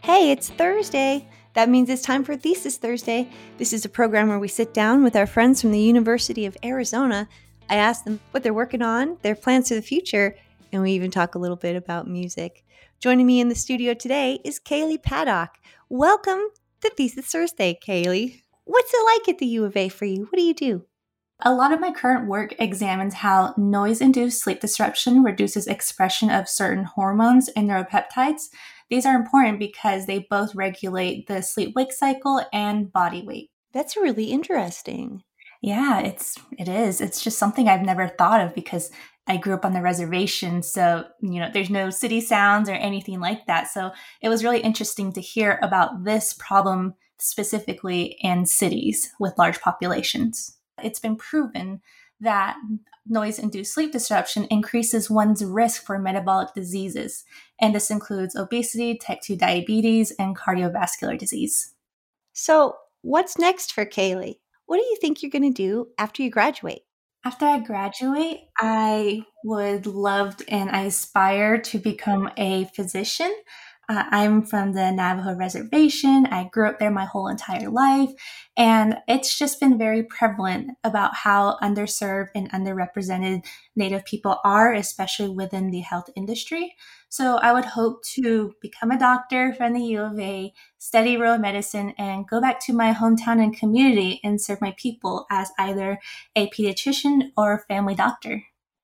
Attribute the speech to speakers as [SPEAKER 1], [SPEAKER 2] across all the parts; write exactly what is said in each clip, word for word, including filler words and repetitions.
[SPEAKER 1] Hey, it's Thursday. That means it's time for Thesis Thursday. This is a program where we sit down with our friends from the University of Arizona. I ask them what they're working on, their plans for the future, and we even talk a little bit about music. Joining me in the studio today is Kaylee Paddock. Welcome to Thesis Thursday, Kaylee. What's it like at the U of A for you? What do you do?
[SPEAKER 2] A lot of my current work examines how noise-induced sleep disruption reduces expression of certain hormones and neuropeptides. These are important because they both regulate the sleep-wake cycle and body weight.
[SPEAKER 1] That's really interesting.
[SPEAKER 2] Yeah, it's it is. It's just something I've never thought of because I grew up on the reservation, so you know, there's no city sounds or anything like that. So it was really interesting to hear about this problem specifically in cities with large populations. It's been proven that noise-induced sleep disruption increases one's risk for metabolic diseases, and this includes obesity, type two diabetes, and cardiovascular disease.
[SPEAKER 1] So, what's next for Kaylee? What do you think you're going to do after you graduate?
[SPEAKER 2] After I graduate, I would love and I aspire to become a physician. Uh, I'm from the Navajo Reservation. I grew up there my whole entire life, and it's just been very prevalent about how underserved and underrepresented Native people are, especially within the health industry. So I would hope to become a doctor from the U of A, study rural medicine, and go back to my hometown and community and serve my people as either a pediatrician or family doctor.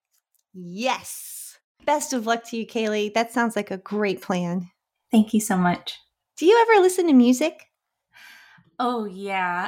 [SPEAKER 1] Yes! Best of luck to you, Kaylee. That sounds like a great plan.
[SPEAKER 2] Thank you so much.
[SPEAKER 1] Do you ever listen to music?
[SPEAKER 2] Oh, yeah.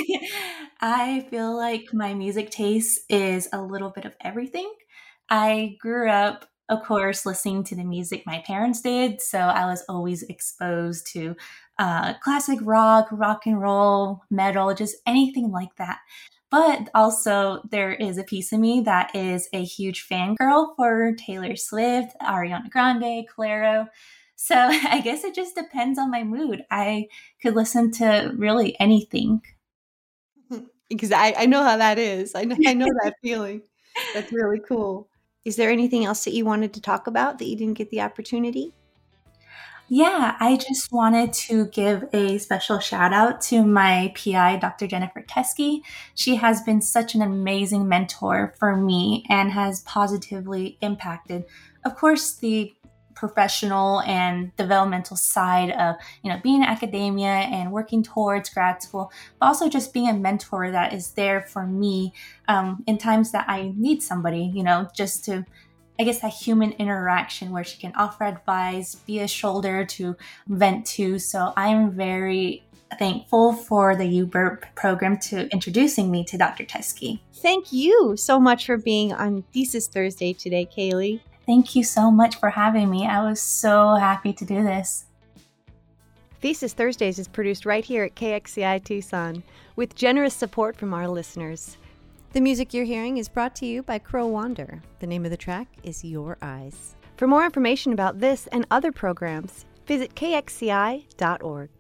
[SPEAKER 2] I feel like my music taste is a little bit of everything. I grew up, of course, listening to the music my parents did, so I was always exposed to uh, classic rock, rock and roll, metal, just anything like that. But also, there is a piece of me that is a huge fangirl for Taylor Swift, Ariana Grande, Clairo. So I guess it just depends on my mood. I could listen to really anything.
[SPEAKER 1] Because I, I know how that is. I know, I know that feeling. That's really cool. Is there anything else that you wanted to talk about that you didn't get the opportunity?
[SPEAKER 2] Yeah, I just wanted to give a special shout out to my P I, Doctor Jennifer Teskey. She has been such an amazing mentor for me and has positively impacted, of course, the professional and developmental side of, you know, being in academia and working towards grad school, but also just being a mentor that is there for me um, in times that I need somebody, you know, just to, I guess, that human interaction where she can offer advice, be a shoulder to vent to. So I'm very thankful for the U B E R P program to introducing me to Doctor Teskey.
[SPEAKER 1] Thank you so much for being on Thesis Thursday today, Kaylee.
[SPEAKER 2] Thank you so much for having me. I was so happy to do this.
[SPEAKER 1] Thesis Thursdays is produced right here at K X C I Tucson with generous support from our listeners. The music you're hearing is brought to you by Crow Wander. The name of the track is Your Eyes. For more information about this and other programs, visit K X C I dot org.